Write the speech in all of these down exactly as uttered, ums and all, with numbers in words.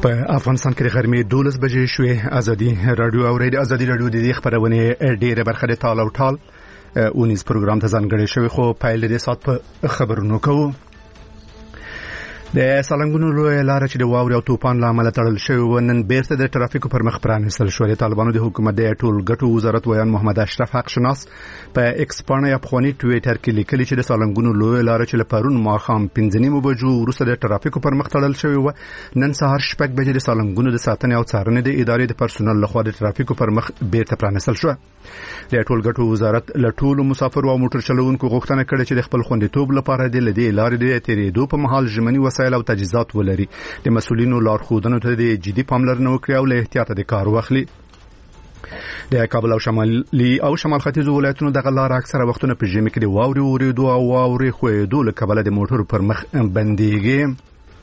په افغانستان کې د غرمې دولس بجې شوې. ازادي رادیو او ریډیو ازادي رادیو د دې خبرونه ډېره برخه د تال او ټال اونیز پروګرام ته ځانګړی شوی، خو پایل د سات په خبرونو کوو. د سالنګونو لوی لار چې د واوري او طوفان لامل تړل شوی و، نن بیرته د ترافیکو پر مخ پرانیستل شو. د طالبانو د حکومت د ټول ګټو وزارت ویان محمد اشرف حق شناس په ایکس باندې افغاني ټویټر کې لیکلي چې د سالنګونو لوی لار چې لپارون ماخام پنځه نیمو بجو وروسته د ترافیکو پر مخ تړل شوی و، نن سهار شپږ بجې د سالنګونو د ساتنې او څارنې د ادارې د پرسونل لخوا د ترافیکو پر مخ بیرته پرانیستل شو. د ټول ګټو وزارت له ټولو مسافر او موټر چلوونکو غوښتنه کړې چې د خپل خوندیتوب لپاره د لدې لارې د تیریدو په مهال ژمنی وسایل او تجهیزات ولري. د مسؤلینو لارښودنو ته د جدي پاملرنه وکړي او له احتیاط د کار واخلي. د کابل او شمالي او شمال ختیځو ولایتونو دغه لار اکثره وختونه په ژمي کې د واوري اوریدو او واوري خوېدو له کبله د موټرو پر مخ بنديږي.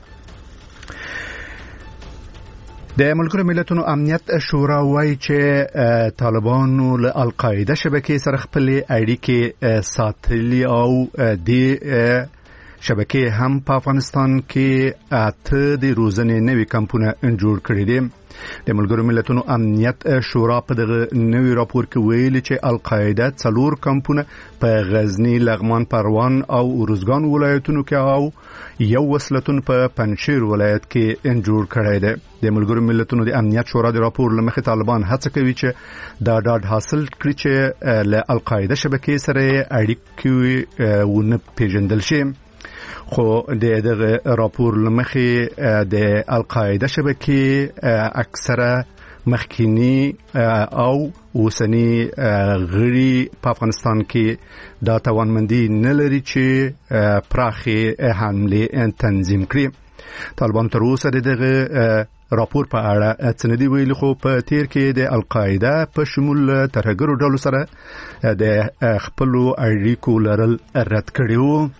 د ملګرو ملتونو امنیت شورا وايي چې طالبانو له القاعده شبکې سره خپل اړیکې ساتلي او د شبکې هم په افغانستان کې اته د روزنې نوي کمپونه جوړ کړي دي. د ملګرو ملتونو امنیت شورا په دغه نوي راپور کې ویلي چې القاعده څلور کمپونه په غزنی، لغمان، پروان او اروزګان ولایتونو کې او یو وسلتون په پنجشیر ولایت کې جوړ کړی دی. د ملګرو ملتونو د امنیت شورا د راپور لمخې طالبان هڅه کوي چې دا ډاډ حاصل کړي چې له القاعده شبکې سره اړیکې ونه پیژندل شي. خو د دغه راپور لمخې د القاعده شبکې اکثره مخکینی او اوسنی غړي په افغانستان کې دا توانمندي نه لري چې پراخه حمله تنظیم کړي. طالبان تر اوسه دغه راپور په اړه څه نه دی ویلي، خو په تیر کې د القاعده په شمول ترهګرو ډلو سره د خپل اړیکو لرل رد کړي وو.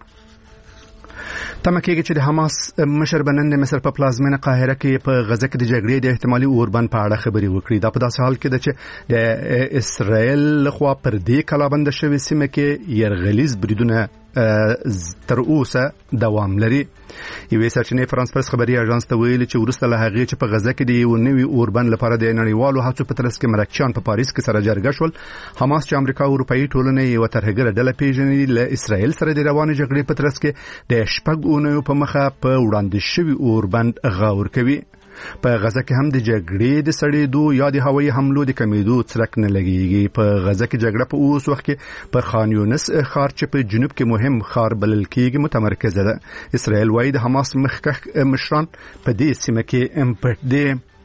تمه کېږي چې د حماس مشر بنن د مصر په پلازمینه قاهره کې په غزه کې د جګړې د احتمالي اوربند په اړه خبري وکړي. دا په داسې حال کې ده چې د اسرائیل لخوا پر دې کلابند شوی سیمه کې يرغلیز بریدونه تر اوسه دوام لري. یوې سرچینې فرانس پرس خبري اژانس ته ویلي چې ورسته له هغې چې په غزه کې د یو نوي اوربند لپاره د نړیوالو هڅو په ترڅ کې مرکچیان په پاریس کې سره جرګه شول. حماس چې امریکا او اروپאי ټولنه یو ترهګره ډله پیژني له اسرائیل سره د روانې جګړې په ترڅ کې د شپږ اونیو په مخه په وړاندې شوی اوربند غور کوي. په غزه کې هم د جګړې د سړېدو یا د هوایي حملو د کمیدو څرک نه لګيږي. په غزه کې جګړه په اوس وخت کې په خان یونس ښار چې په جنوب کې مهم ښار بلل کېږي متمرکزه ده. اسرائیل وايي د حماس مخکښ مشران په دې سیمه کې امپټ دي.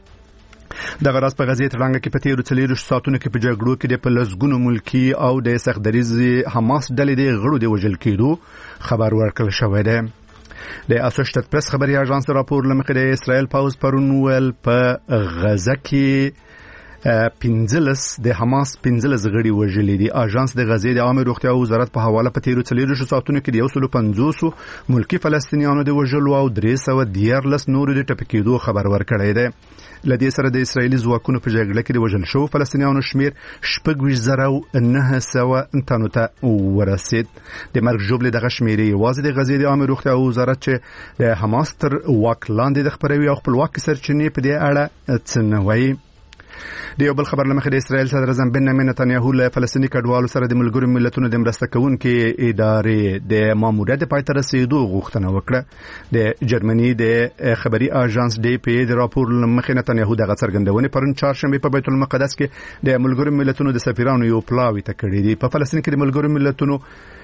دغه راز په غزې ترڅنګ کې په تیرو څلورو ساعتونو کې په جګړو کې د پلسګونو ملکی او د سختدریز حماس ډلې د غړو د وژل کېدو خبر ورکړل شوی دی. د اسوشییټډ پریس خبري اژانس راپور لمخې د اسرائیل پاوز پرون ول په غزه کې پنځلس د حماس پنځلس غړي وژلي دي. اژانس د غزې د عامه روغتیا وزارت په حواله په تیرو څلورو ساعتونو کې د یو سل پنځوس ملکی فلسطینیانو د وژلو او درې سوه دیارلس نورو د ټپکېدو خبر ورکړی دی. لدې سره د اسرایلی ځواکونو په جګړه کې د وژل شو فلسطینیانو شمیر شپږ ویشت زره او نهه سوه تنو ته ورسید. د مرګ ژوبلې دغه شمیرې یوازې د غزې د عامه روغتیا وزارت چې د حماس تر واک لاندې د خبروي او خپلواکي سرچینې په دې اړه څه نه وایي. د یو بل خبر لمخې د اسرائیل صدر اعظم بنیامین نتنیاهو له فلسطیني کډوالو سره د ملګرو ملتونو د مرسته کوونکې ادارې د ماموریت د پای ته رسیدو غوښتنه وکړه. د جرمني د خبري اژانس ډي پی د راپور لمخې نتنیاهو دغه څرګندونې پرون چهارشنبه په بیت المقدس کې د ملګرو ملتونو د سفیرانو یو پلاوی ته کړی دی. په فلسطین کې د ملګرو ملتونو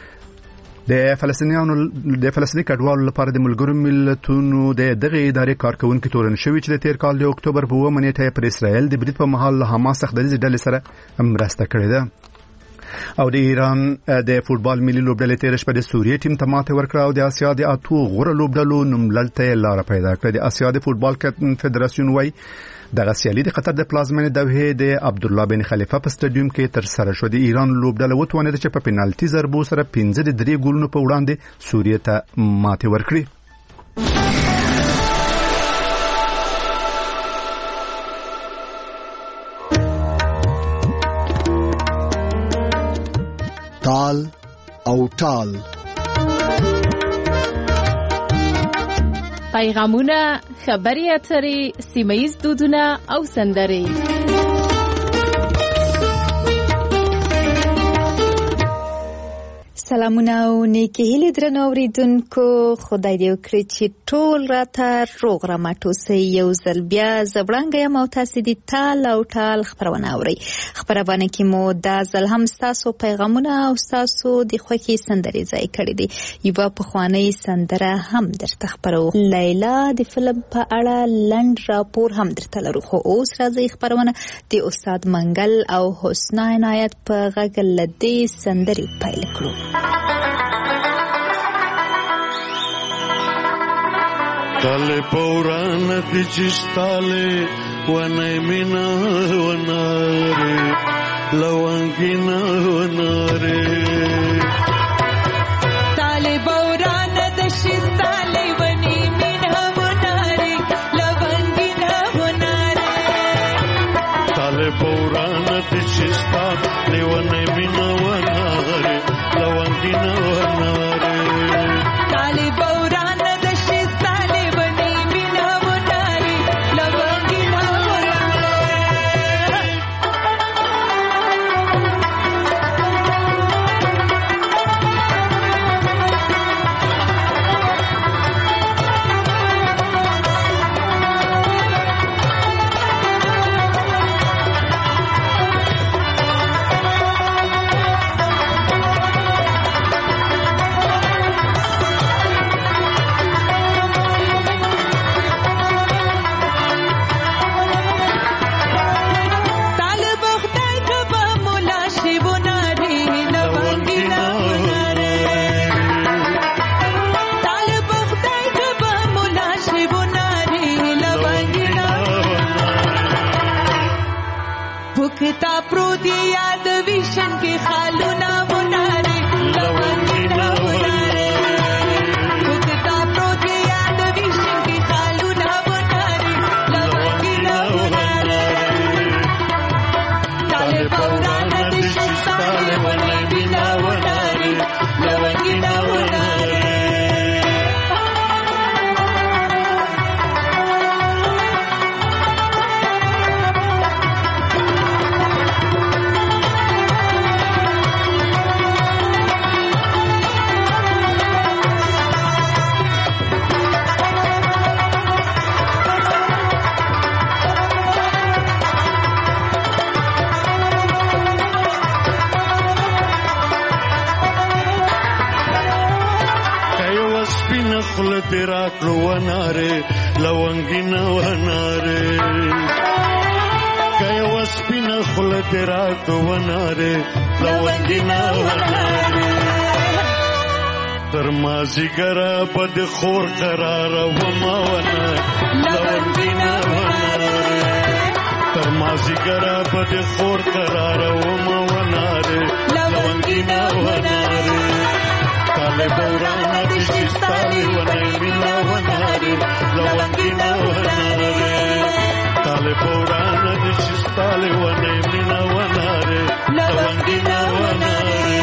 د فلسطینیانو د فلسطیني کډوالو لپاره د ملګرو ملتونو د دغه ادارې کارکونکو تورن شوی چې د تیر کال د اکتوبر په اوومه نیټه پر اسرائیل د برید په مهال له حماس سختدریزې ډلې سره مرسته کړې ده. او د ایران د فوتبال ملي لوبډلې تیر شپه د سوریې ټیم ته ماته ورکړه او د اسیا د اتو غوره لوبډلو نوملړ ته لار پیدا کړه. د اسیا د فوتبال فدراسیون وايي دغه سیالي د قطر د پلازمینې دوحې د عبدالله بن خلیفه په سټاډیوم کې تر سره شو. د ایران لوبډله وتوانېده چې په پینالټي ضربو سره پنځه د درې ګولونو په وړاندې سوریې ته ماته ورکړي. تال او ټال پیغامونه خبري اترې سیمه‌ییز دودونه او سندرې. سلامونه او نیکی هیلې درنو اوریدونکو، خدای دې وکړي چې ټول راته روغ رمټ اوسئ. یو ځل بیا زه وړاندې یم او تاسې دې ټال او ټال خپرونه اورئ. خپرونه کې مو دا ځل هم ستاسو پیغامونه او ستاسو د خوښې سندرې ځای کړي دي. یوه پخوانۍ سندره هم درته خپروو. لیلا د فلم په اړه لنډ راپور هم درته لرو، خو اوس راځئ خپرونه د استاد منګل او حسنا عنایت په غږ له دې سندرې پیل کړو. Tale paurana di cistale wanai mina wanare lawangina wanare Tale paurana di cistale wanai mina wanare lawangina wanare Tale paurana di cistale wanai mina wanare lawangina wanare Tale paurana Bukta prodi yad vishan ke khaluna bunare lawangina bunare Bukta prodi yad vishan ke khaluna bunare lawangina bunare Tale paurana dishistale wanagina bunare lawangina bunare تیرا کړو وناره لونګینا وناره کای وسپینا خل تیرا کړو وناره لونګینا وناره تر مازی ګرا بد خور قرار و ما ونه لونګینا وناره تر مازی ګرا بد خور قرار و ما وناره لونګینا وناره Tale paurana di cistale wanai mina wanare lawangina wanare Tale paurana di cistale wanai mina wanare lawangina wanare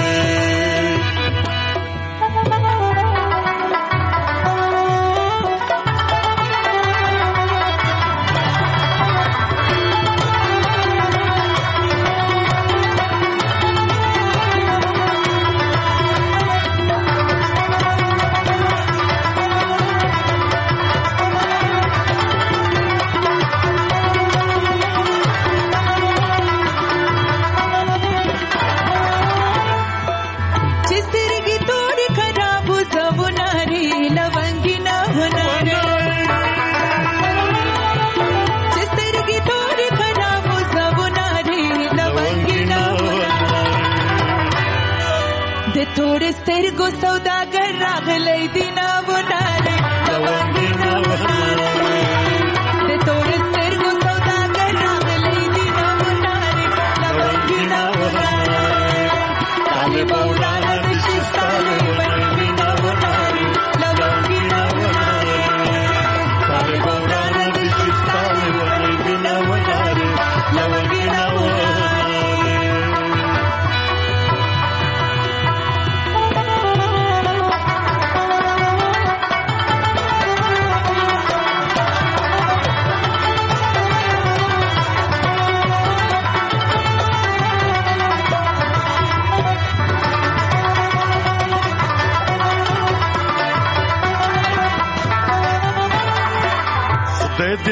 थोड़े स्थिर को सौदागर रागले दीना बुनारे लवंगीना बुनारे दे थोड़े स्थिर को सौदागर रागले दीना बुनारे लवंगीना बुनारे ताले बुनारे दिशिस्ताले लवंगीना बुनारे लवंगीना बुनारे ताले बुनारे दिशिस्ताले लवंगीना बुनारे लवंगीना बुनारे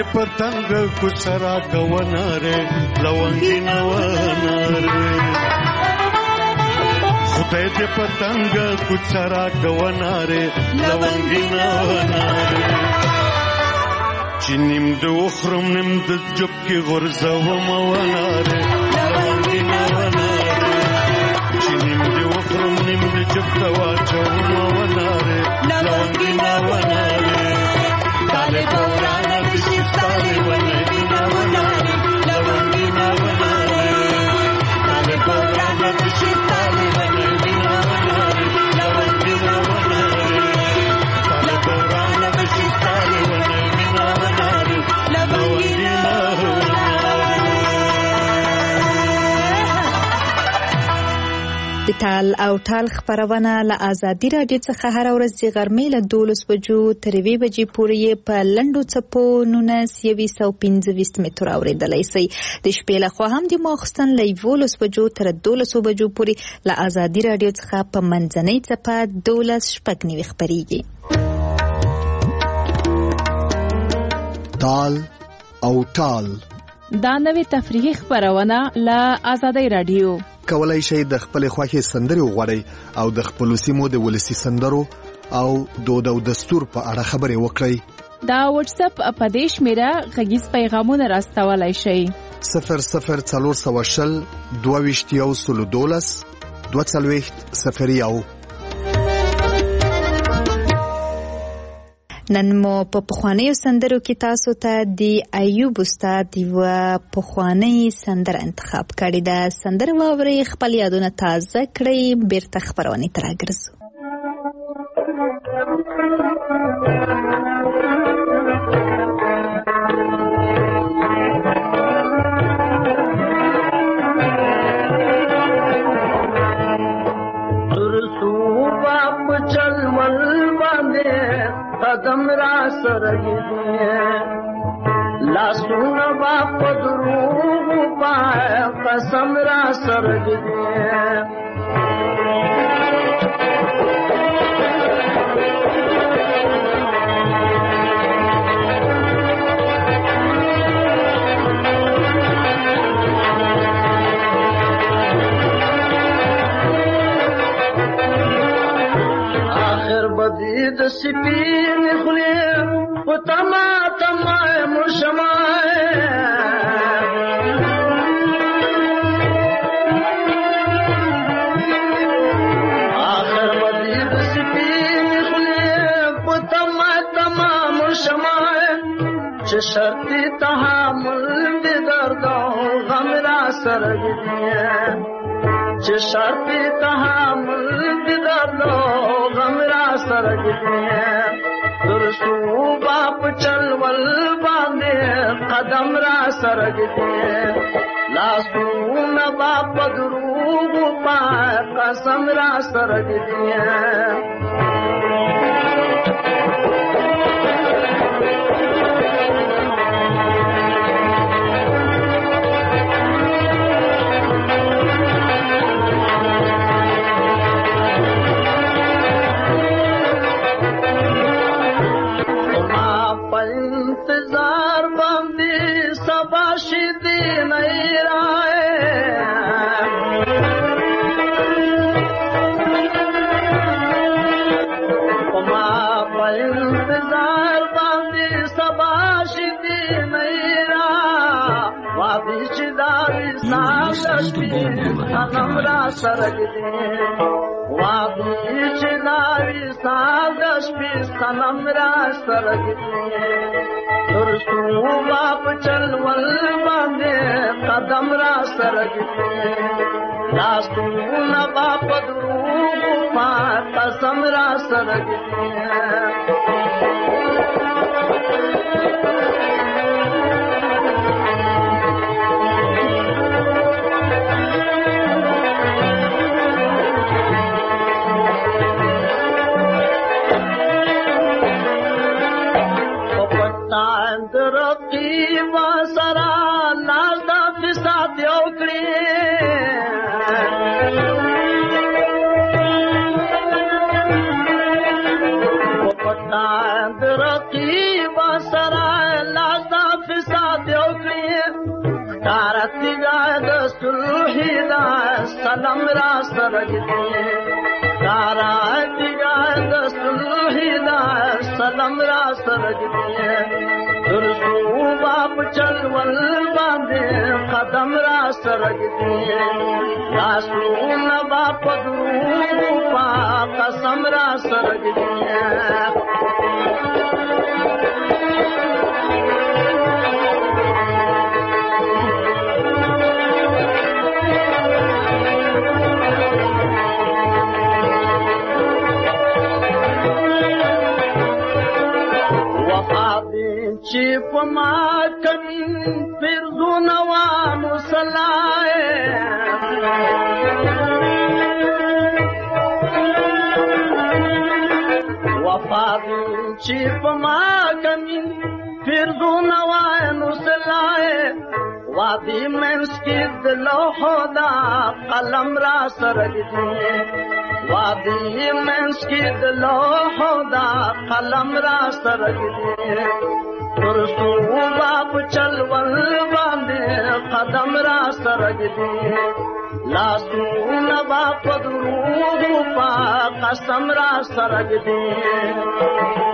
پتنګ کو سرا کووناره لونګینا وناره خدای دې پتنګ کو سرا کووناره لونګینا وناره چنیم د وخرم نم د جب کې غرزه و موناره لونګینا وناره چنیم د وخرم نم د جب د واچو موناره لونګینا وناره Dale Borana Vishistale Vanavina Vanare Lavangina Vanare Dale Borana Vishistale Vanavina Vanare Lavangina Vanare Dale Borana Vishistale Vanavina Vanare Lavangina د تال او ټال خبرونه له آزادي رادیو څخه هر ورځ د غرمې له دولس بجو تر یوې بجې پورې په لنډو څپو نولس یو سوه پنځه ویشت متره اورېدلی شئ. د شپې لخوا هم د ماخوستن له یولس بجو تر دولسو بجو پورې له آزادي رادیو څخه په منځنۍ څپه دولس شپږ نوي خپرېږي. تال او ټال دا نوې تفریحي خبرونه له آزادي رادیو. کولای شئ د خپل خوښې سندرې وغواړئ او د خپل سیمو د ولسی سندرو او دود او دستور په اړه خبرې وکړئ. دا واتس اپ په دې شمیره غږیز پیغامونه راستولای شئ. صفر صفر څلور سوه شل دوه ویشت یو سلو دولس دوه څلوېښت صفر یو. نن مو په پخوانیو سندرو کې تاسو ته د ایوب استاد یوه پخوانۍ سندره انتخاب کړې ده. سندره واورئ، خپل یادونه تازه کړئ، بیرته خپرونې ته راګرځو. قدم را سرگی دیئے لاسون باپ دروغ پائے قسم را سرگی دیئے آخر بدید سپین خلیم و تما تمائے مشمائے آخر بدید سپین خلیم و تما تما مشمائے چه شرطی تحامل دی دردوں غم را سرگ دیئے چه شرطی تحامل دی دردوں غم را سرگ دیئے درسو باپ چلول باندے قدم را سرگ دیئے لاسو باپ دروغ پائے قسم را سرگ دیئے سنم را سرگ دیئے وابی چلاوی سازش پی سنم را سرگ دیئے درسو باپ چلول باندے قدم را سرگ دیئے لاسو باپ دروغ پا قسم را سرگ دیئے سات یو کړی کارتګا د صلح دا سلام را سره دې کارتګا د صلح دا سلام را سره دې درسو باپ چل ول باندې قدم را سره دې لاسو نه باپ درو پا قسم را سره دې چې په ما کمین پرزونه وانو سلای وفاد چې په ما کمین پرزونه وانو سلای وادي منس کې د لوحو دا قلم را سره دې وادي منس کې د لوحو دا قلم را سره دې درسو باپ چل ول باندې قدم را سره دې لاسو نه باپ درو پا قسم را سره دې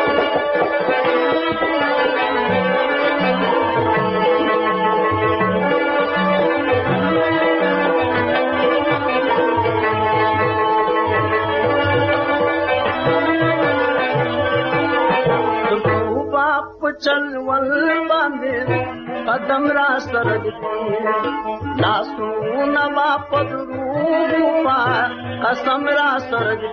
चल वल बांधे कदम रा सरग लासू नवा पदरूपा कसम रा सरग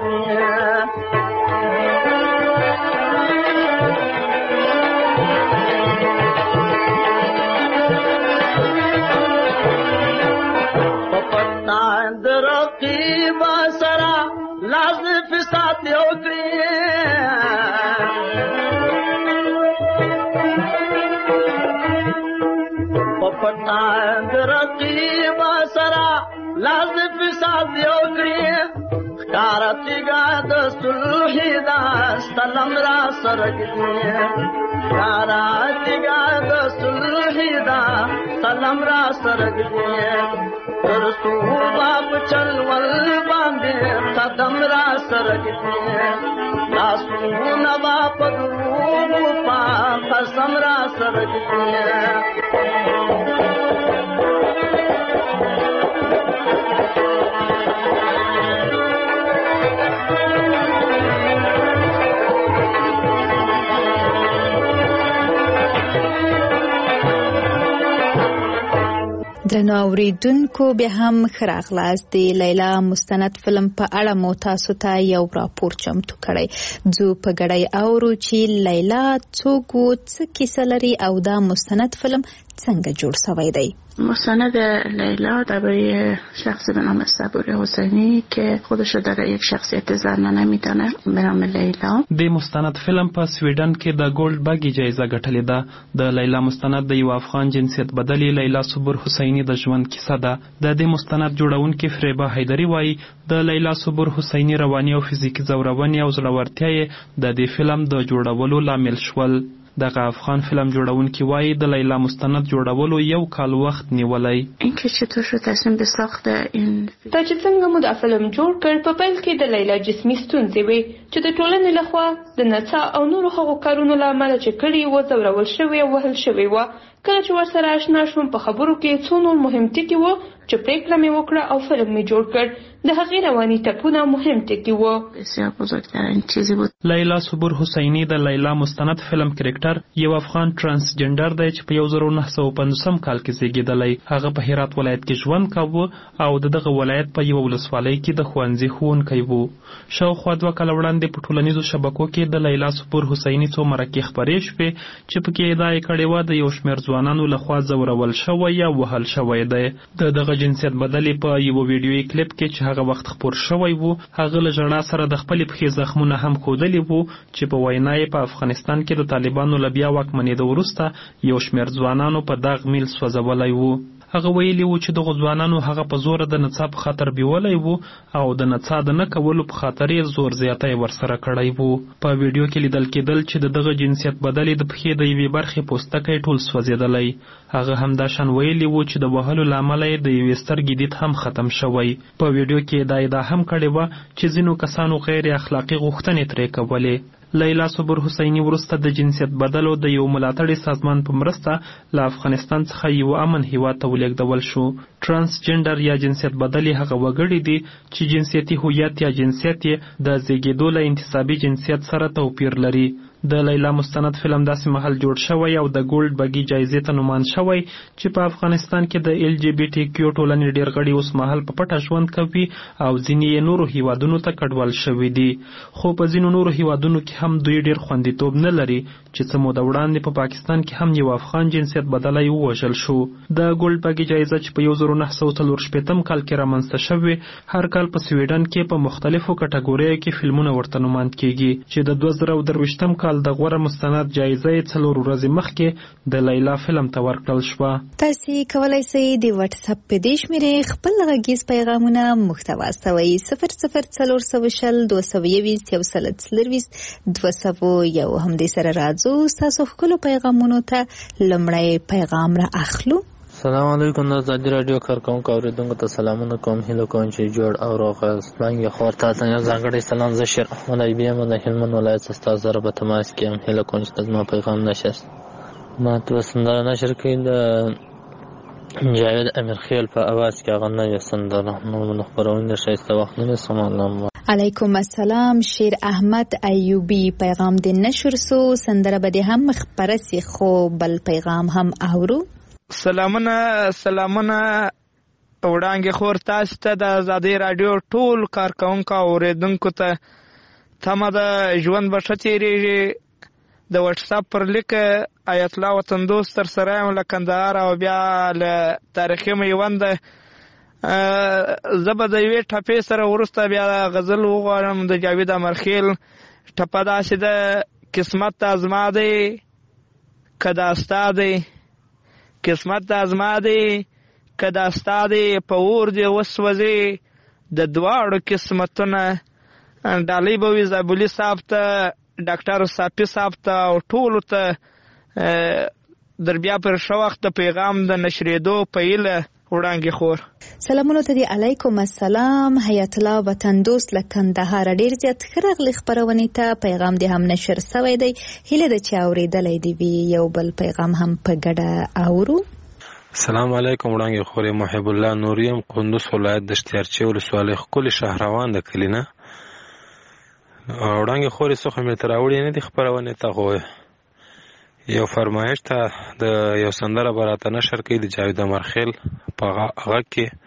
पपता दरकी बासरा लाज फिसात होती रकीब सरा लाज़ फिसाद योगरी कारतिगा द सुल्हिदा सलम रा सरग कारतिगा द सुल्हिदा सलम रा सरग तरसू बाप चल वल बांधे कदम रा सरग लासू नवा पदरू पा कसम रा सरग درنو اوریدونکو بیا هم ښه راغلاست. د لیلا مستند فلم په اړه مو تاسو ته یو راپور چمتو کړی. ځو په ګډۍ اورو چې لیلا څوک و، څه کیسه لري او دا مستند فلم څنګه جوړ شوی دی. مستند لیلا درباره شخصی به نام صبوری حسینی که خودش رو در یک شخصیت زنانه میدانه به نام لیلا. د مستند فلم په سویډن کې د ګولډ بګي جایزه ګټلې ده. د لیلا مستند د یو افغان جنسیت بدلی لیلا صبور حسینی د ژوند کیسه ده. د دې مستند جوړونکي فریبا حیدری وایي د لیلا صبور حسینی رواني او فزیکی زورونې او زړورتیا د دې فلم د جوړولو لامل شول. دغه افغان فلم جوړونکي وایي د لیلا مستند جوړولو یو کال وخت نیولی. اینکه چطور شد تصمیم به ساخت این دا چې څنګه مو د فلم جوړ کړ، په پیل کې د لیلا جسمي ستونزې وې چې د ټولنې لخوا د نڅا او نورو هغو کارونو له امله چې کړي وه ځورول شوې او وهل شوې وه. کله چې ورسره اشنا شوم په خبرو کې څو نور مهم ټکي وو چې پریکړه مې وکړه او فلم مې جوړ کړ. د هغې رواني ټپونه مهم ټکي وو. بسیار بزرگترین چیزی بود. لیلا صبور حسینی د لیلا مستند فلم کرکټر یو افغان ترانسجنډر دی چې په یو زر نه سوه پنځوسم کال کې زیږېدلی. هغه په هرات ولایت کې ژوند کاوه او د دغه ولایت په یوه ولسوالۍ کې د ښوونځي ښوونکی و. شاوخوا دوه کاله وړاندې په ټولنیزو شبکو کې د لیلا صبور حسینی څو مرکې خپرې شوې چې پکې ادعا یې کړې وه د یو شمېر ځوانانو لخوا ځورول شوی یا وهل شوی دی. د دغه جنسیت بدلې په یوه ویډیویي کلیپ کې چې هغه وخت خپور شوی و، هغه له ژړا سره د خپلې پښې زخمونه هم ښودلي وو چې په وینا یې په افغانستان کې د طالبانو له بیا واکمنېدو وروسته یو شمېر ځوانانو په داغ میل سوځولی و. هغه ویلي و چې دغو ځوانانو هغه په زوره د نڅا په خاطر بیولی و او د نڅا د نه کولو په خاطر یې زور زیاتی ورسره کړی و. په ویډیو کې لیدل کېدل چې د دغه جنسیت بدلې د پښې د یوې برخې پوستکی ټول سوځېدلی. هغه همداشان ویلي و چې د وهلو له امله یې د یوې سترګې دید هم ختم شوی. په ویډیو کې دا ادعا هم کړې وه چې ځینو کسانو غیر اخلاقي غوښتنې ترې کولې. لیلا صبر حسیني وروسته د جنسیت بدلو د یو ملاتړي سازمان په مرسته له افغانستان څخه یو امن هیواد ته ولېږدول شو. ترانسجنډر یا جنسیت بدلې هغه وګړي دي چې جنسیتي هویت یا جنسیت یې د زیږېدو له انتصابي جنسیت سره توپیر لري. د لیلا مستند فلم داسې مهال جوړ شوی او د ګولډ بګي جایزې ته نومان شوی چې په افغانستان کې د ایل جی بي ټي کیو ټولنې ډېر غړي اوس مهال په پټه ژوند کوي او ځینې یې نورو هیوادونو ته کډوال شوي دي. خو په ځینو نورو هیوادونو کې هم دوی ډېر خوندیتوب نه لري چې څه موده وړاندې په پاکستان کې هم یو افغان جنسیت بدلی ووژل شو. د ګولډ بګي جایزه چې په یو زر نهه سوه څلور شپېتم کال کې رامنځته شوې هر کال په سویډن کې په مختلفو کټګوریو کې فلمونه ورته نومان کیږي چې د دوه زره درویشتم کال د غوره مستند جایزه یې څلور ورځې مخکې د لیلا فلم ته ورکړل شوه. تاسې کولی شئ د وټس اپ په دې شمېرې خپل غږیز پیغامونه موږ ته واستوئ. صفر صفر څلور سوه شل دوه سوه یویشت یو سل څلرویشت دوه سوه یو. همدې سره راځو ستاسو ښکلو پیغامونو ته لومړی پیغام را اخلو. السلام علیکم. د ازادي راډیو کارکوونکو اورېدونکو ته سلامونه کوم. هیله کوم چې جوړ او روغ یاست. وړاندې خور ته یو ځانګړی سلام. زه شیر احمد ایبي یم د هلمند ولایت څخه ستاسو سره په تماس کې یم. هیله کوم چې زما پیغام نشست. ما ته سندره نشر کړي د جاوید امیرخیل په اواز کې هغه نوې سندره نو خپرونې د ښایسته وخت نه سلام علیکم السلام. شیر احمد ایوبی پیغام د نشر سو سندره به دې هم خبره سي خو بل پیغام هم اورو. سلامونه سلامونه وړاندې خور تاسو ته د ازادي راډیو ټول کارکوونکو اوریدونکو ته تمه د ژوند به ښه تېرېږي. د وټس اپ پر لیک آیت الله وطن دوست تر سره یم له کندهار او بیا له تاریخي میوند. زه به د یوې ټپې سره وروسته بیا غزل وغواړم د جاوید امیرخیل. ټپه داسې ده: قسمت د ازما دی که دا ستا دی، قسمت د ازما دی که دا ستا دی، په اور دې وسوځې د دواړو قسمتونه. ډالۍ به وي زابلي صاحب ته، ډاکټر صافي صاحب ته او ټولو ته در بیا پر ښه وخت د پیغام د نشرېدو په هیله. وړاندې خور سلامونه ته دی. علیکم السلام. حیات الله وطن دوست له کندهار ډېر زیات ښه راغلی خپرونې ته. پیغام دې هم نشر سوی دی. هیله ده چې اورېدلی دې وي. یو بل پیغام هم په ګډه اورو. السلام علیکم. وړاندې خور محب الله نوریم قندوز ولایت د اشتیارچی ولسوالۍ ښکلي شهروان د کلي نه. وړاندې خور څه خو مې تر راوړې نه دي خپرونې ته، خو یو فرمایش ته د یو سندره به راته نشر کوي د جاوید امیرخیل په غږ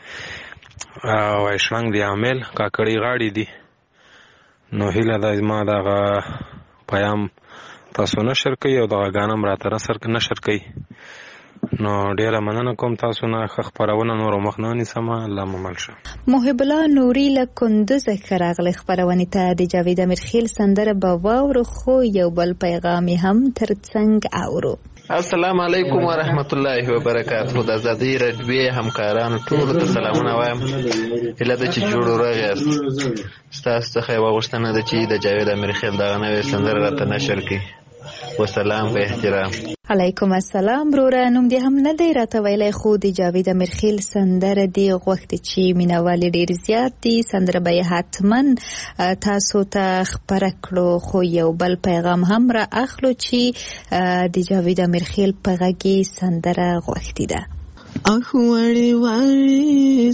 کې وایي شړنګ د عامل کاکړي غاړې دي. نو هیله ده زما دغه پیام تاسو نشر کوي او دغه ګانه هم راته نشر کوي. نو ډیره مننه کوم تاسو نه. ښه خپرونه نور مخ نه نیسم. الله مو مل شه. محب الله نوري له کندوز ښه راغلی خپرونې ته. د جاوید امیرخیل سندره به واورو خو یو بل پیغام هم ترڅنګ اورو. السلام علیکم ورحمت الله وبرکاته. د ازادي راډیو همکارانو ټولو ته سلامونه وایم. هیله ده چې جوړ او روغ یاست. ستاسو څخه یوه غوښتنه ده چې د جاوید امیرخیل دغه نوې سندره راته نشر کړي. وسلام په احترام. علیکم السلام. وروره نوم دې هم نه دی راته ویلی خو د جاوید امیرخیل سندره دې غوښتې چې مینوال ډېر زیات دي. سندره به یې حتما تاسو ته خپره کړو. خو یو بل پیغام هم را اخلو چې د جاوید امیرخیل په غږ سندره غوښتې ده. اخ وړې وړې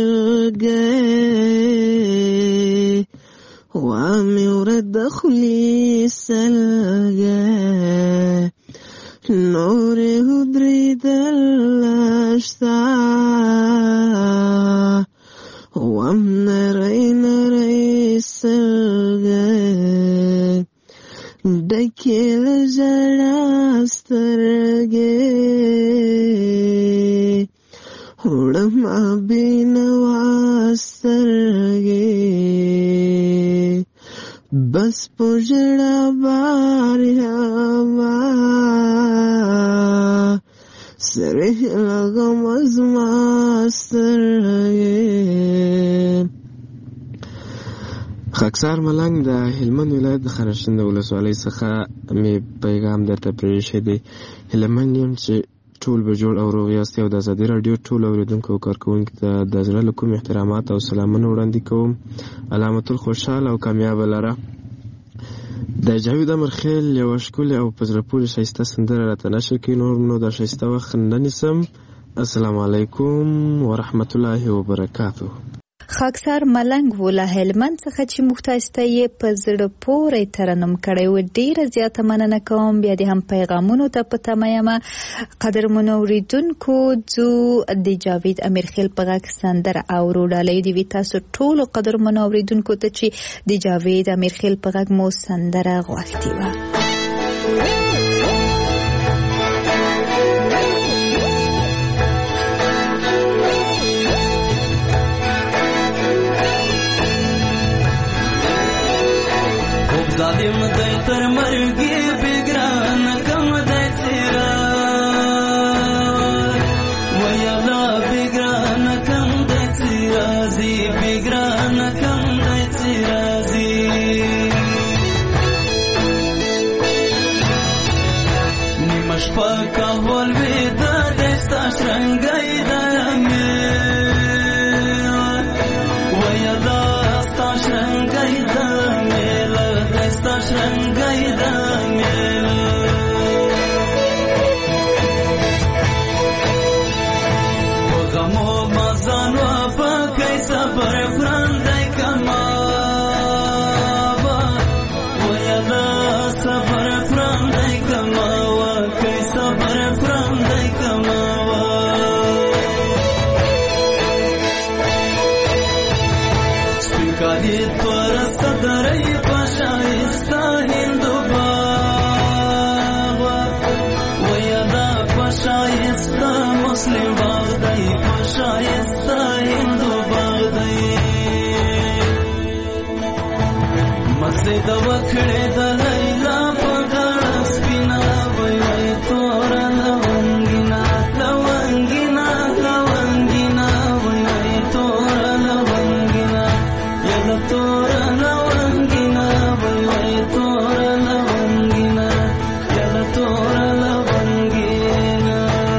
سرګې وامي ورد خلی سلګې نورې هدرې دلشتا وام نرۍ نرۍ سرګې ډکې له ژړا سترګې وړم بېنوا سترګې بس په ژړا باریاما سره لغم از ما سترګې. خاکسار ملنګ د هلمند ولایت د خرشند ولسوالۍ څخه مې پیغام درته پرېښی دی. هلمند یم چې ټول به جوړ او روغ یاست. او د ازادي راډیو ټول اورېدونکو او کارکوونکو ته د زړه له کوم احترامات او سلامونه وړاندې کوم. علامت الخوشحال او کامیابه لره. د جاوید امرخیل یوه ښکلې او په زړه پورې ښایسته سندره راته نشر کړي. نور نو دا ښایسته وخت نه نیسم. السلام علیکم ورحمت الله وبرکاتو. خاکسار ملنګ و له هلمند څخه چې موږ تاسو ته یې په زړه پورې ترنم کړی و. ډېره زیاته مننه کوم. بیا دې هم پیغامونو ته په تمه یمه. قدرمنو اورېدونکو ځو د جاوید امیرخیل په غږ سندره اورو. ډالۍ دې وي تاسو ټولو قدرمنو اورېدونکو ته چې د جاوید امیرخیل په غږ مو سندره غوښتې وه. ظالم دی تر مرګي بګران کم دی سیرا ویلا بګران کم دی سیرا زی بګران کم دی سیرا زی نیمش پاکا ول ودا دستا شرنګای دمه ویلا ستا شرنګای دمه شرنګای د مېل په غمو مزان و په کای صبر فرندای کما و یادا صبر فرندای کما و کای صبر فرندای کما سپکالی پر صدرای پشایستا هندو باغ و یادا پشایستا مسلم باغ دی پشایستا هندو باغ دی مسجد وکړه د لیلا په غاړه سپینا وای وای تور لونګینا لونګینا لونګینا وای وای تور لونګینا یلا تور لونګینا وای وای تور لونګینا یلا تور لونګینا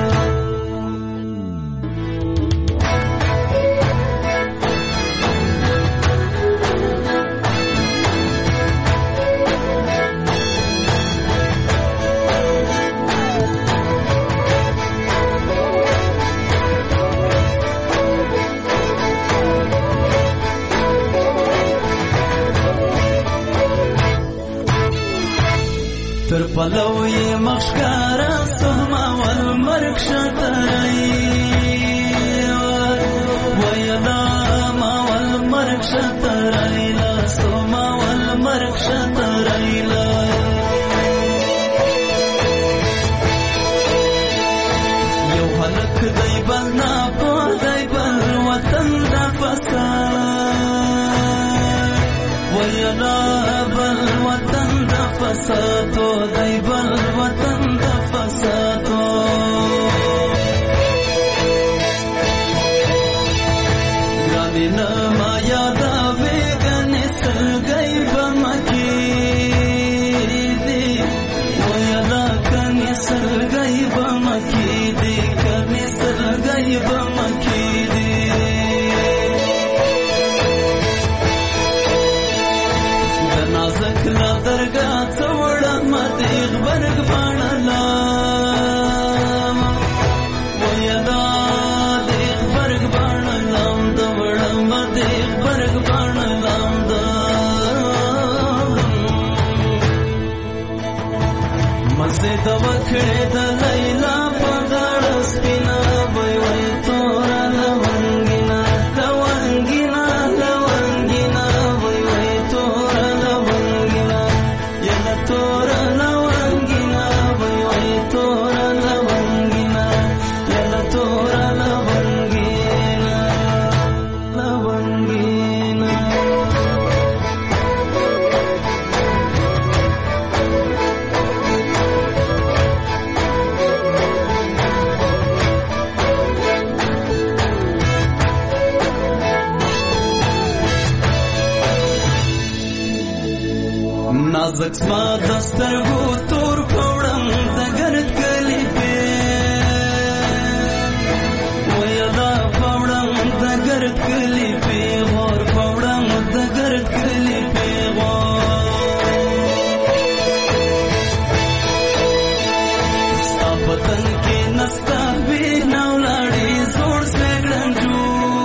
تر پلوی مخشکارا سهما والمرک شترئی ویدا ما والمرک شترئی لا سهما والمرک شترئی لا یو حلق دی بل ناپو دی بل وطن دا فساد ویدا بل وطن دا فسادو دی بل وطن دا فسادو گرانی نما یادا ویگنی سلگئی بمکی دی ویدا کنی سلگئی بمکی دی کنی سلگئی بمکی دی نازک لا درگاه څوړه مته غبرګ باڼه زک زما د سترګو تور پوړم د ګرد کلی پې ویلا پوړم د ګرد کلی پې غور پوړم د ګرد کلی پې ستا پتن کې نستا بې نولاړې زوړ سپېګړن جو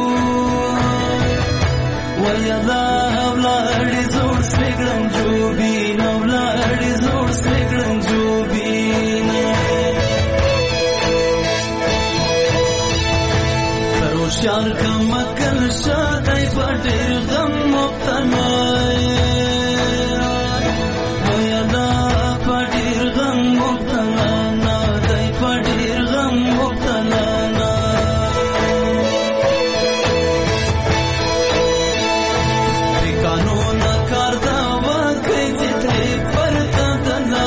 ویلا ولاړې زوړ سپېګړن جو بې نولاړې زوړ سپېګړن جو بې تروشیار کم کل شادای په ډېر غم مبتلا ویلا په ډېر غم مبتلا نه دی په ډېر غم مبتلا نه د قانون کار دا وکړئ چې ترې پرته دلا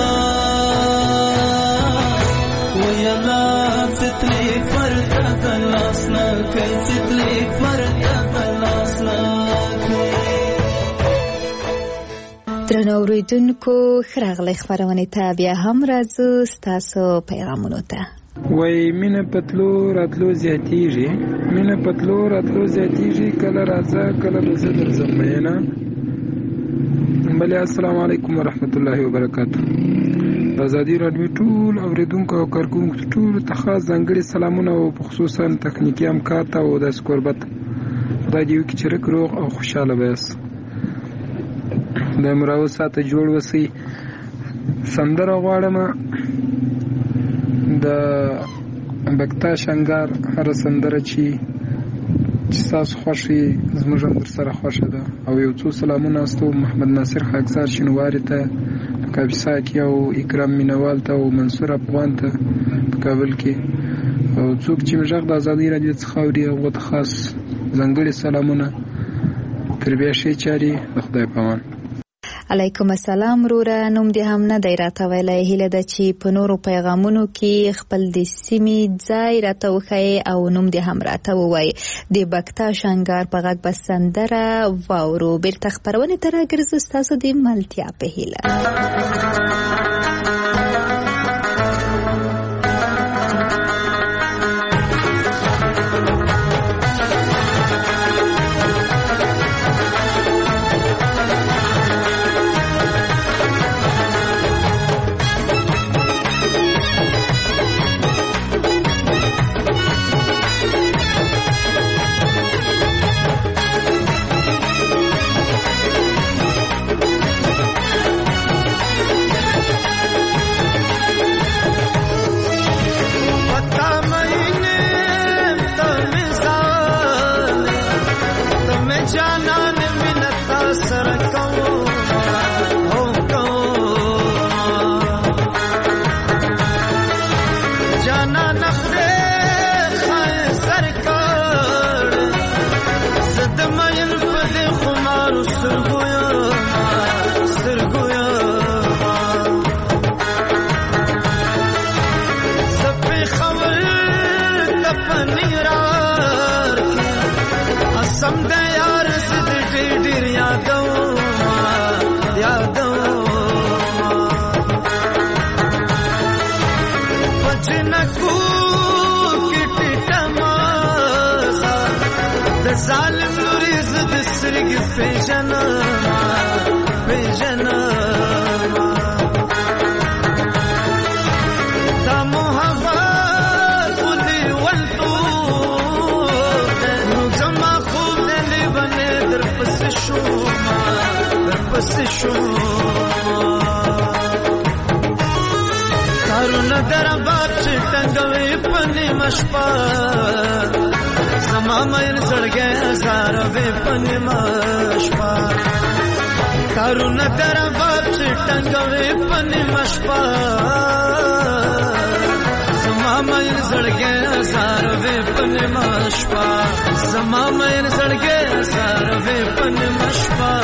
ویلا چې ترې پرته دلاس نه کوي چې ترې پرته دلاس نه کوي. درنو اوریدونکو ښه راغلی خپرونې ته بیا هم راځو ستاسو پیغامونو ته. وای مینه پتلو راتلو زیاتیږي مینه پتلو راتلو زیاتیږي کله راځه کله به زه درځم میینه. بله السلام علیکم ورحمت الله وبرکاتو. د ازادي راډیو ټول اوریدونکو او کارکوونکو ټولو ته خاص ځانګړي سلامونه او خصوصا تخنیکي همکار ته او داسې کوربه ته خدای دې وکړي چې رک روغ او خوشحاله به یاست. د مراو ساعته جوړ وسی سندره غواړم د بکتا شنګار هر سندره چې چې تاسو خوښي زموږ هم در سره خوښه ده. او یو څو سلامونه استو محمد ناصر خاکسار شینواري ته په کاپیسا کې او اکرام مینوال ته او منصور افغان ته په کابل کې او څوک چې مجاغ د ازادي راډیو څخه اوري هغو ته خاص ځانګړي سلامونه. تر بیا ښې چارې د خدای په امان. علیکم السلام وروره. نوم دې هم نه دی راته ویلی. هیله ده چې په نورو پیغامونو کې خپل د سیمې ځای راته وښایې او نوم دې هم راته ووایي. د بکتا شنګار په غږ به سندره واورو. بیرته خپرونې ته راګرځو ستاسو د ملتیا په هیله. ظالم نوري زد سرګ پیژنه پیژنه تا محبت ودي ولتو نو زما خو دې باندې در پس شو در پس شو کارونه در باب چې ټنګوي پني مشپا زما مېن زړګې هزار به پني مشپا کارونه در باب چې ټنګوي پني مشپا زما مېن زړګې هزار به پني مشپا زما مېن زړګې هزار به پني مشپا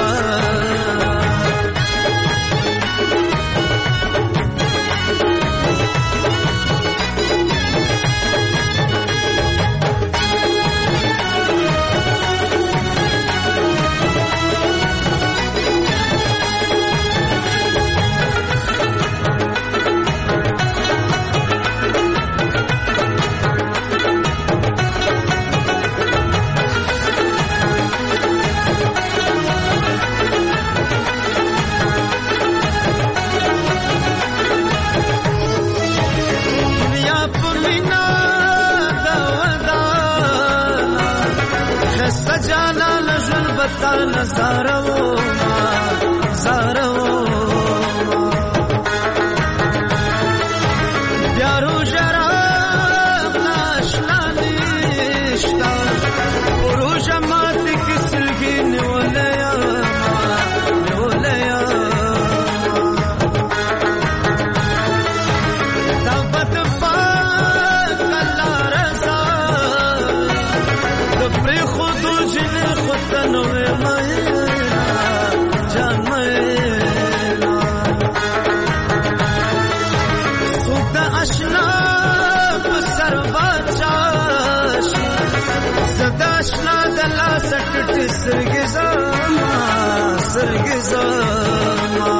بتا نزارو زارو بیارو جرا ناشنا نشتا پروژه ماتی کسلگی نیولیا نیولیا دابت پاک اللہ رضا دپری خودو جن خودنوی مہینا جان مہینا سوک اشنا بسر باچاش زد اشنا دلا سکتی سرگی زاما سرگی زاما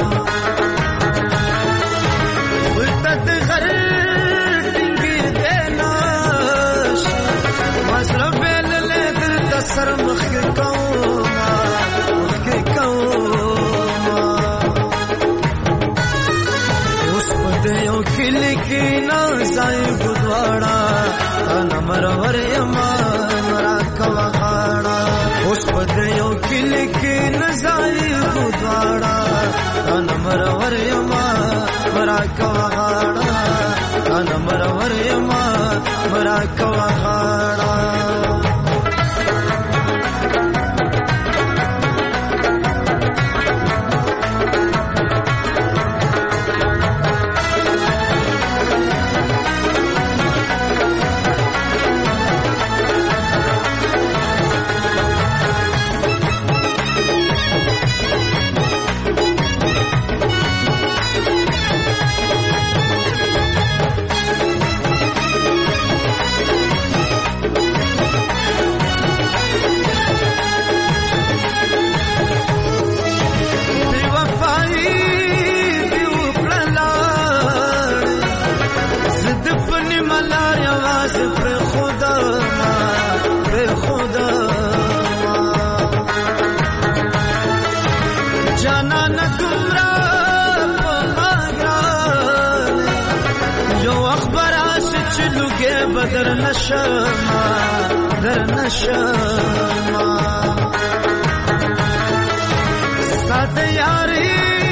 ویتت غر ٹنگی دیناش مصرف بیللی دل تسر مخی کوما مخی کوما اس پدیو کلی کی نازائی گدواڑا انا مرور یما مرا کواخاڑا اس پدیو کلی کی نازائی گدواڑا انا مرور یما مرا کواخاڑا انا مرور یما مرا کواخاڑا در نشما در نشما سات یاری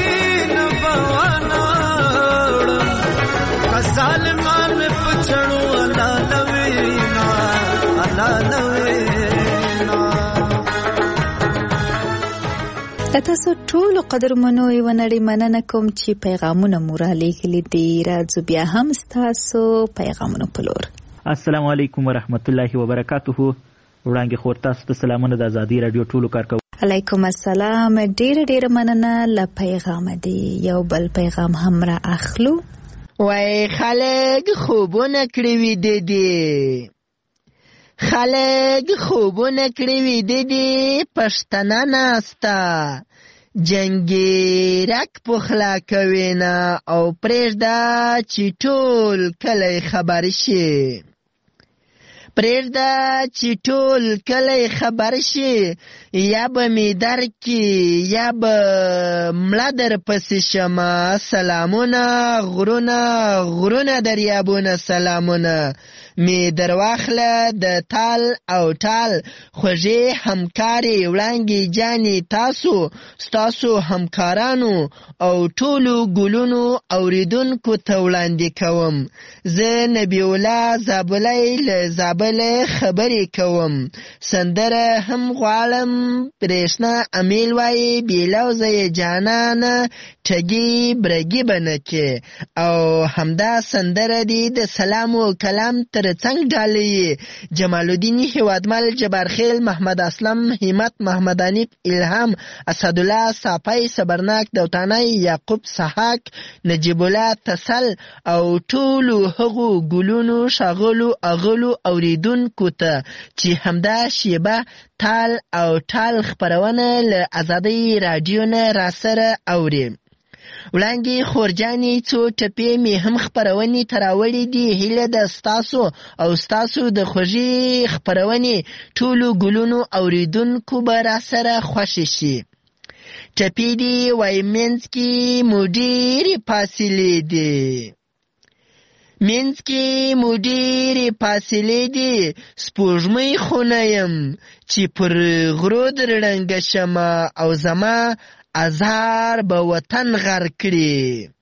نبواناڑ کسالمان میں پچھڑو اللہ نوینا اللہ نوینا تاسو ټول قدرمنو یو نړۍ مننه کوم چې پیغامونه مو را لیږلي دي. راځو بیا هم ستاسو پیغامونو په لور. السلام علیکم ورحمت الله وبرکاته. وړاندې خور تاسو ته سلامونه د آزادي رادیو ټولو کارکوونکو. علیکم السلام. ډېر ډېر مننه له پیغام دی. یو بل پیغام هم را اخلو. وای خلک خوبونه کړی وي دي خلک خوبونه کړی وي دي پښتنه ناستا جنگیرک پخلا کوي نه او پرېږده چې ټول کلی خبر شي پرېږده چې ټول کلی خبر شي یا به مې درکي یا به مړه در پسې شمه سلامونه غرونه غرونه دریابونه سلامونه می درواخله د تال او ټال خوږې همکارې وړانګې جانې تاسو ستاسو همکارانو او ټولو ګلونو اوریدونکو ته وړاندې کوم. زه نبی الله زابلی له زابله خبرې کوم. سندره هم غواړم برېښنا امیل وایي بېلوزه یې جانانه ټګي برګي به نه کې او همدا سندره دی د سلام و کلام تر څنګ ډالۍ جمال الدین هیوادمل جبارخیل محمد اسلم همت محمد انیب الهام اسدالله صافی صبرناک دوتانی یعقوب سحاک نجیب الله تسل او ټولو هغو ګلونو شاغلو اغلو اوریدونکو ته چې همدا شیبه تال او ټال خپرونه له آزادۍ رادیو نه راسره اوري. وړاندې خورجانې څو ټپې مې هم خپرونې ته راوړې دي. هیله ده ستاسو او ستاسو د خوږې خپرونې ټولو ګلونو اوریدونکو به راسره خوښې شي. ټپې دي وایي منځ کې مو ډېرې فاصلې دي منځ کې مو ډېرې فاصلې دي سپوږمۍ خو نه یم چې پر غرو در ړنګه شمه او زما ازار به وطن غر کړي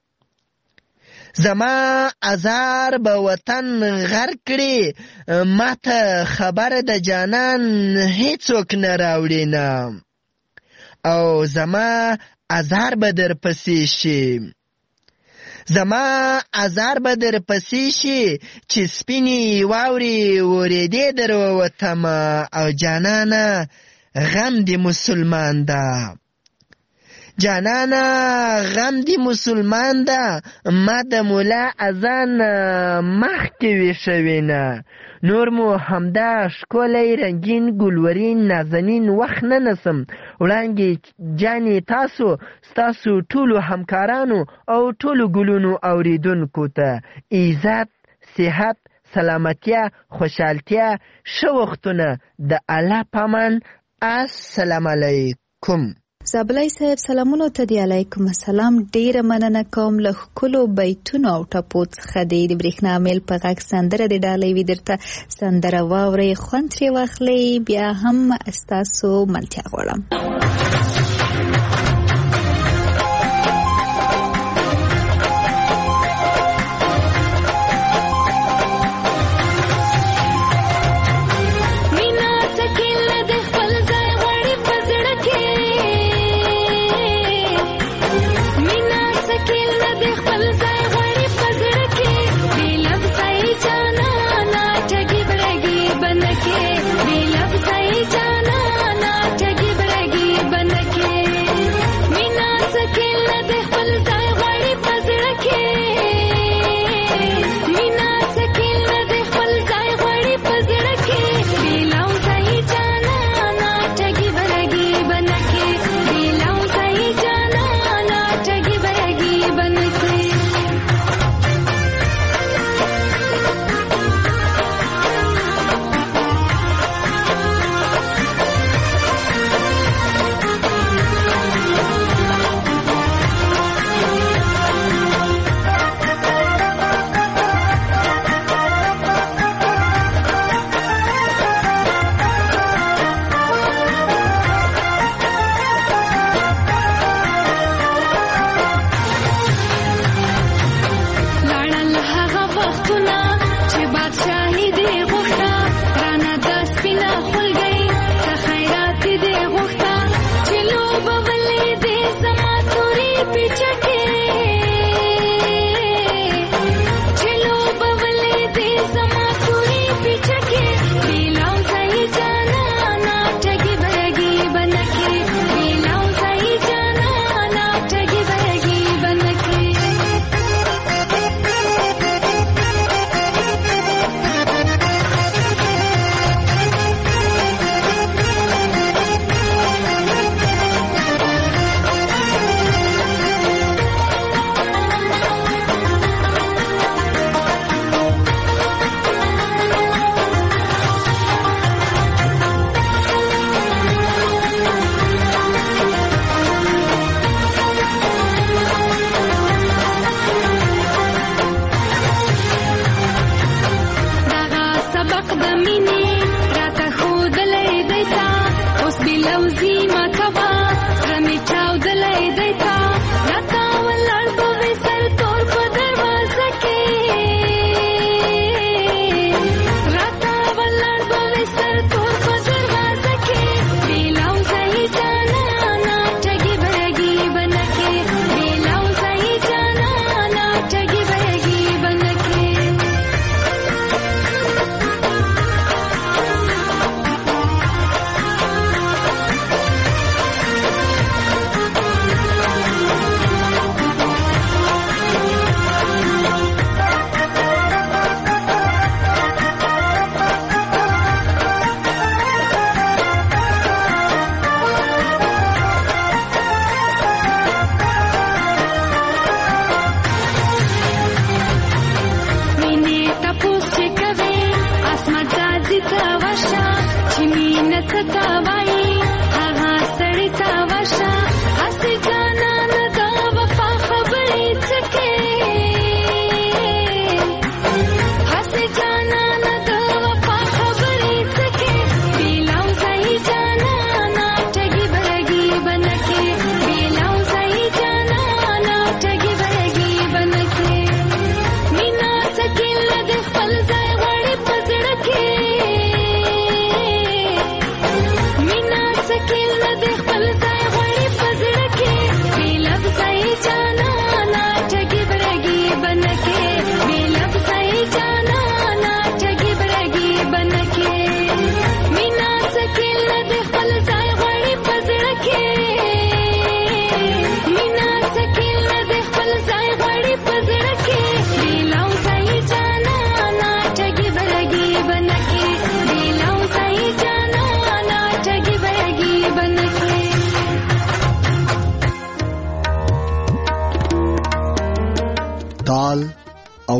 زما ازار به وطن غر کړي ماته خبر د جانان هیڅوک نه راوړي نه او زما ازار به در پسې شي زما ازار به در پسې شي چې سپینې واورې ورېدې در ووتمه او جانانه غم دې مسلمان ده جانانا غم دی مسلمان ده ما د مولا اذان مخکې ویښوینه نور مو همدا ښکلی رنګین ګلورین نازنین وخت نه نسم وړانګې جانې تاسو ستاسو ټولو همکارانو او ټولو ګلونو اوریدونکو ته عزت صحت سلامتیا خوشحالتیا ښه وختونه د الله په امان السلام علیکم زابلای صاحب سلامونو ته دی علیکم السلام ډیره مننه کوم له ښکلو بیتونو او ټپو څخه دی د برېښنا میل په غږ سندره د ډالۍ وي درته سندره واورئ خوند ترې واخلئ بیا هم ستاسو ملتیا غواړم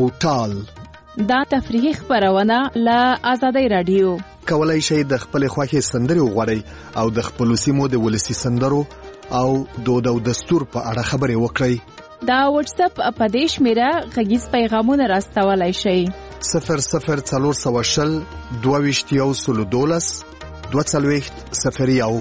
او ټال. دا تفریحي خبرونه له آزادۍ رادیو. کولای شئ د خپل خوښې سندرې وغواړئ او د خپل سیمو د ولسی سندرو او دود او دستور په اړه خبرې وکړئ. دا واتس اپ په دې شمیره غږیز پیغامونه راستولای شئ. صفر صفر څلور سوه شل دوه ویشت یو سلو دولس دوه څلوېښت صفر یو.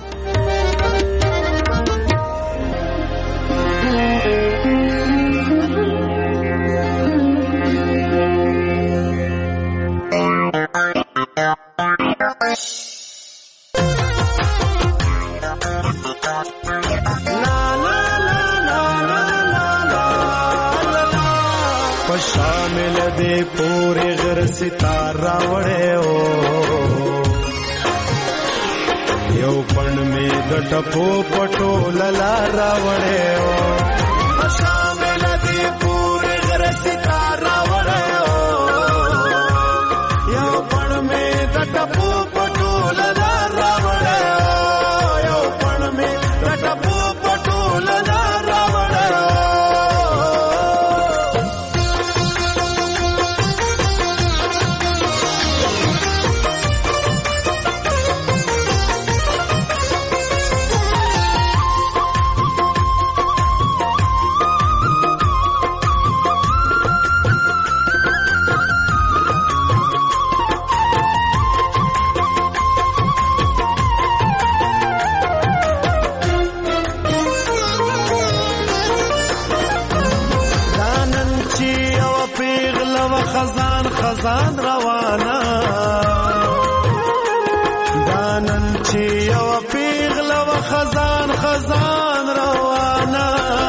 شامل دے پورے غر ستارہ وڑے ہو یو پن میں دٹپو پٹو للارا وڑے ہو. شامل دے پورے غر ستارہ وڑے ہو یو پن میں دٹپو پٹو للارا وڑے ہو یو پن میں دٹپو پٹو للارا وڑے ہو. خزان خزان روانا دانن چی یو پیغل و خزان خزان روانا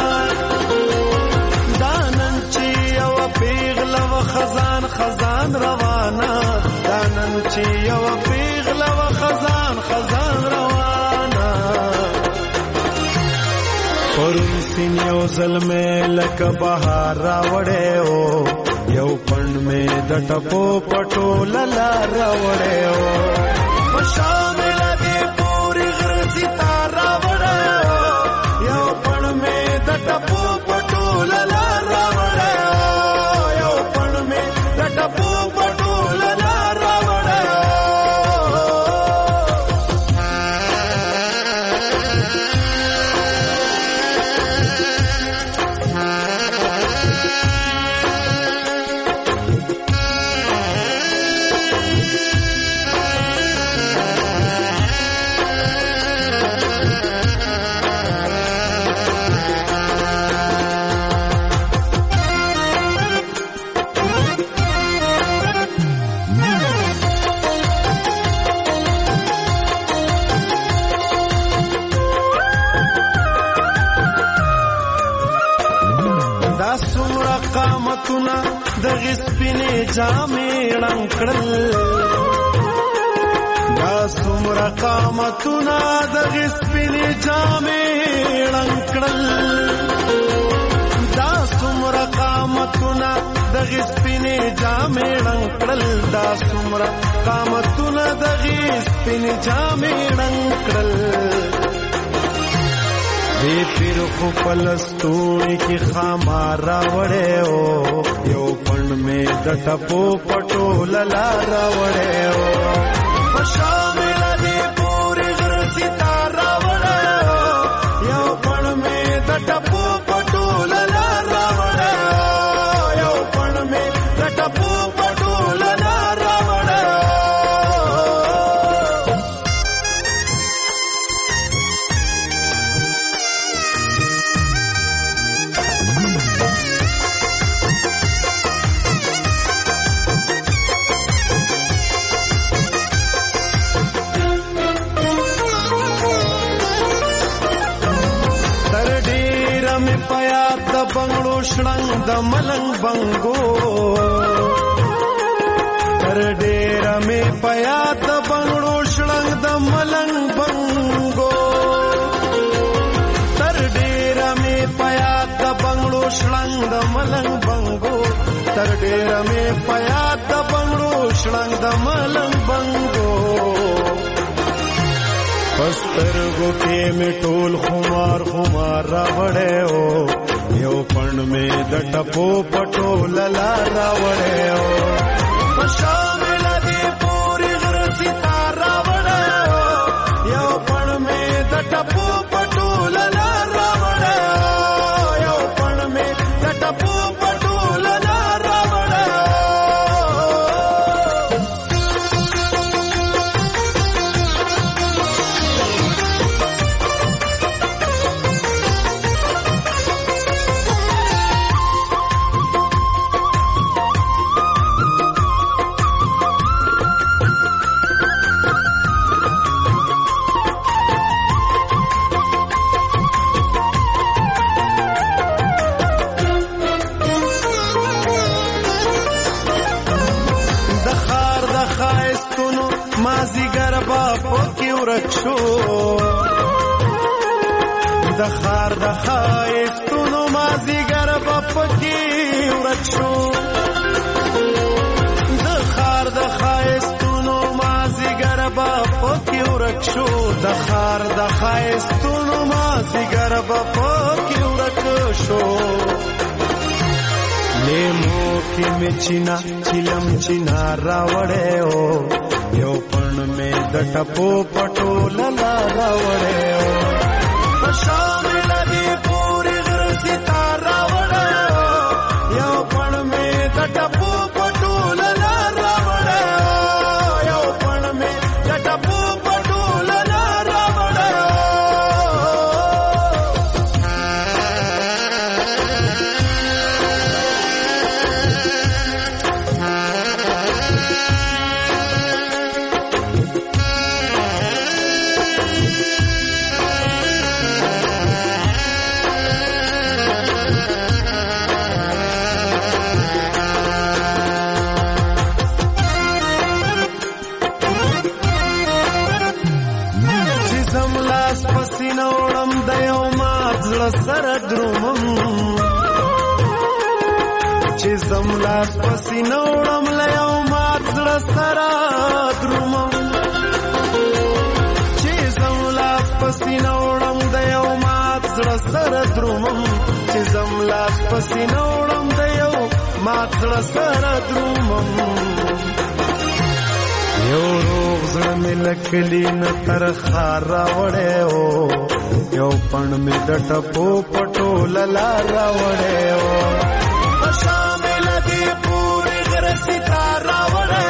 دانن چی یو پیغل و خزان خزان روانا دانن چی یو پیغل و خزان خزان روانا. پرون سین یو ظلمه لک بهار راوڑے ہو یو پن میں دٹپو پٹو للارا وڑے ہو. شامل دے پوری غر ستارہ وڑے ہو یو پن میں دٹپو پٹو للارا وڑے ہو یو پن میں دٹپو پٹو للارا وڑے ہو. قامتنا د غسپینې جامې ړنګړل دا څومره قامتنا د غسپینې جامې ړنګړل دا څومره قامتنا د غسپینې جامې ړنګړل دا څومره قامتنا د غسپینې جامې ړنګړل. دی پیر خو پلستونی کی خامارا وڑے ہو یو پن میں دٹپو پٹو للارا وڑے ہو. شامل دی پوری غر ستارا وڑے ہو یو پن میں دٹپو پٹو للارا وڑے ہو یو پن میں دٹپو پٹو للارا وڑے ہو. بنگلو شړنګ د ملنګ بنګو تر ډیر مې پیا د بنگلو شړنګ د ملنګ بنګو تر ډیر مې پیا د بنگلو شړنګ د ملنګ بنګو تر ډیر مې پیا د بنگلو شړنګ د ملنګ بنګو. پسترګو کې مې ټول خمار خمار راوړې او یو پړ مې د ټپو پټو للا راوړې او په شامل دې پوری غر ستار راوړې یو پړ مې د ټپو پټو للا راوړې یو پړ مې د ټپو پټو للا راوړې شو د خار د خایستونو مازیګر په پکی ورک شو د خار د خایستونو مازیګر په پکی ورک شو د خار د خایستونو مازیګر په پکی ورک شو لیمو کې مچینا چلم چینا راوړې او یو پړ مې د ټپو پټو للا راوړې په شامل دې پوری غر ستار راوړې یو پړ مې د ټپو پټو للا راوړې یو پړ مې د ټپو پټو للا راوړې سره درومم چې زملاس پسینه وړم له یو مات زړه سره درومم چې زملاس پسینه وړم د یو مات زړه سره درومم چې زملاس پسینه وړم د یو مات زړه سره درومم یو روغ زړه مې لکلی نه تر خار راوړې او یو پړ مې د ټپو پټو للا راوړې او په شامل دې پوری غر ستار راوړې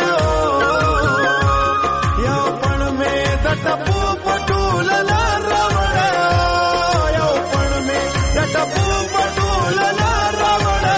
یو پړ مې د ټپو پټو للا راوړې یو پړ مې د ټپو پټو للا راوړې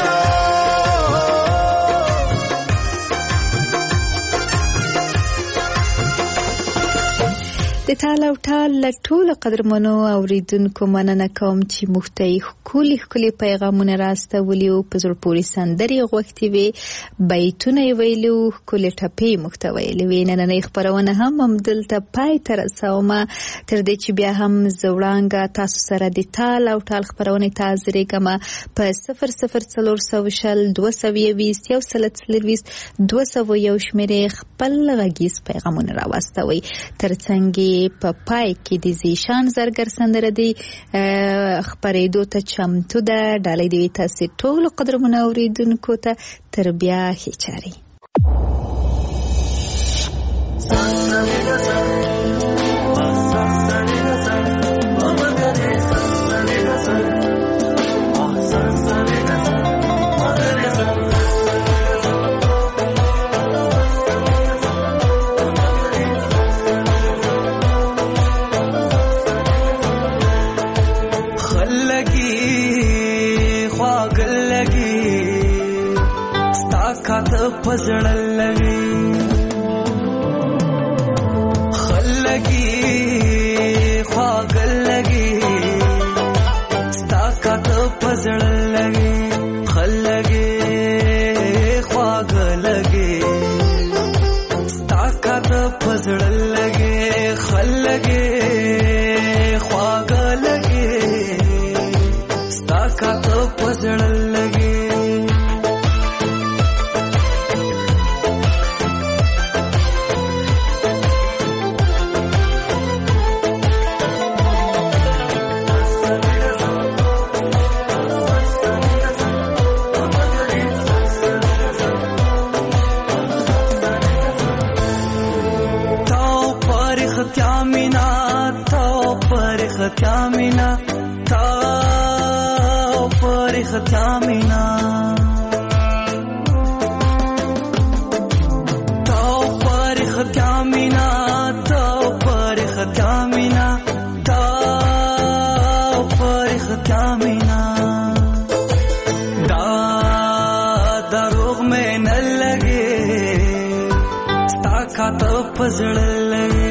د تال او ټال له ټولو قدرمنو اوریدونکو مننه کوم چې موږ ته ښکلي ښکلي پیغامونه راستولي او په زړه پورې سندرې غوښتې وې بیتونه یې ویلي وو ښکلې ټپې یې موږ ته ویلې وې نننۍ خپرونه هم همدلته پای ته رسومه تر دې چې بیا هم زه وړانګه تاسو سره د تال او ټال خپرونې ته حاضرېږم په صفر صفر څلور سوه شل دوه سوه یویشت یو سل څلرویشت دوه سوه یو شمېرې خپل غږیز پیغامونه راواستوئ تر څنګ په پای کې د زیشان زرګر سندره دی خپرېدو ته چمتو ده ډالۍ دی تاسو ټولو قدرمنو اوریدونکو ته تر بیا ښې چارې پزړل لګي خلګي خواګل لګي ستا کات پزړل لګي خلګي خواګل لګي ستا کات پزړل لګي خلګي خواګل لګي ستا کات پزړل لګي مینا تا پر ختیا مینا تا پر ختیا مینا تا پر ختیا مینا تا پر ختیا مینا تا پر ختیا مینا دا دروغ میں نہ لگے ستا کا تو پزڑ لگے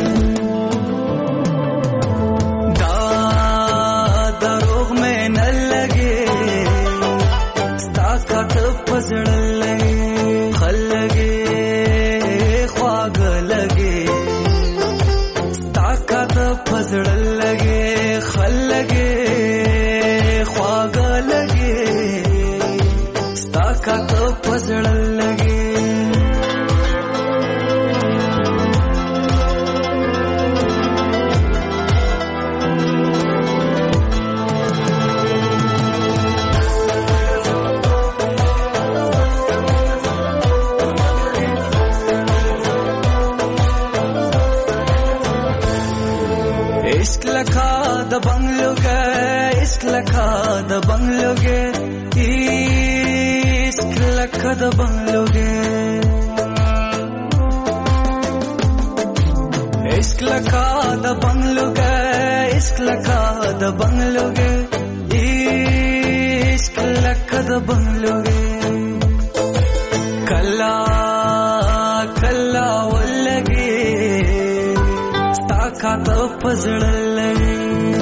دا دروغ میں نہ لگے ستا کا تو پزڑ لگے خل لگے خواگ لگے ستا کا تو پزڑ لگے خل لگے خواگ لگے ستا کا تو پزڑ لگے इश्क लखा द बंगलो गए इश्क लखा द बंगलो गए इश्क लखा द बंगलो गए इश्क लखा द बंगलो गए इश्क लखा द बंगलो गए इश्क लखा द बंगलो गए कल्ला कल्ला वल्लगे का तो पजड़ लगे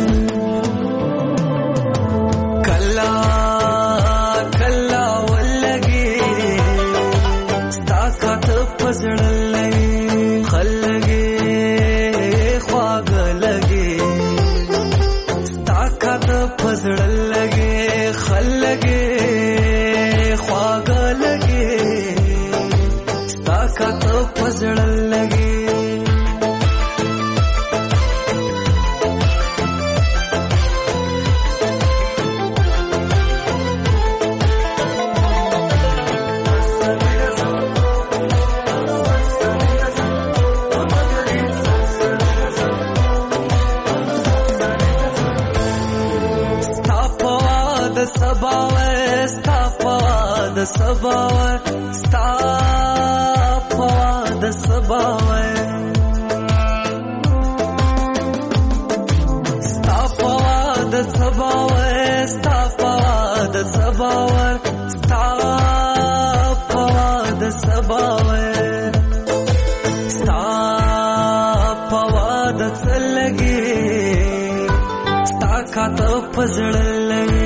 कल्ला कल्ला वल्लगे स्ता का तो पजड़ लगे खल लगे ख्वाग लगे स्ता का तो पजड़ लगे खल लगे ख्वाग लगे स्ता का तो पजड़ लगे Sabawa stapawa da sabawa stapawa da sabawa stapawa da sabawa stapawa da sabawa stapawa da sabawa stapawa da lage sta ka to pazड़ lage